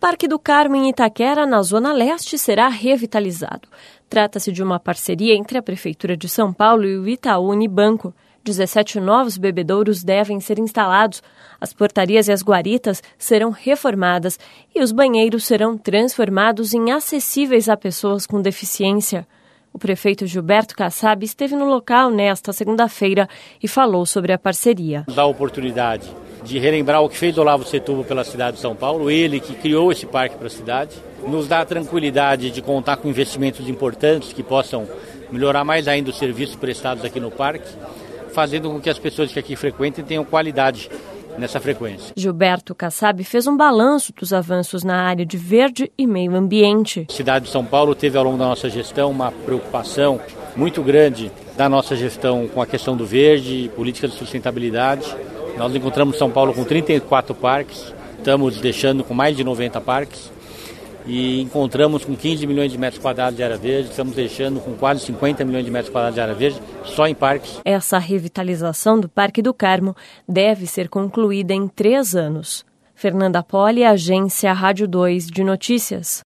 Parque do Carmo, em Itaquera, na Zona Leste, será revitalizado. Trata-se de uma parceria entre a Prefeitura de São Paulo e o Itaú Unibanco. 17 novos bebedouros devem ser instalados, as portarias e as guaritas serão reformadas e os banheiros serão transformados em acessíveis a pessoas com deficiência. O prefeito Gilberto Kassab esteve no local nesta segunda-feira e falou sobre a parceria. Dá a oportunidade de relembrar o que fez Olavo Setúbal pela cidade de São Paulo, ele que criou esse parque para a cidade, nos dá a tranquilidade de contar com investimentos importantes que possam melhorar mais ainda os serviços prestados aqui no parque, fazendo com que as pessoas que aqui frequentem tenham qualidade nessa frequência. Gilberto Kassab fez um balanço dos avanços na área de verde e meio ambiente. A cidade de São Paulo teve ao longo da nossa gestão uma preocupação muito grande da nossa gestão com a questão do verde, política de sustentabilidade. Nós encontramos São Paulo com 34 parques, estamos deixando com mais de 90 parques e encontramos com 15 milhões de metros quadrados de área verde, estamos deixando com quase 50 milhões de metros quadrados de área verde só em parques. Essa revitalização do Parque do Carmo deve ser concluída em 3 anos. Fernanda Poli, Agência Rádio 2 de Notícias.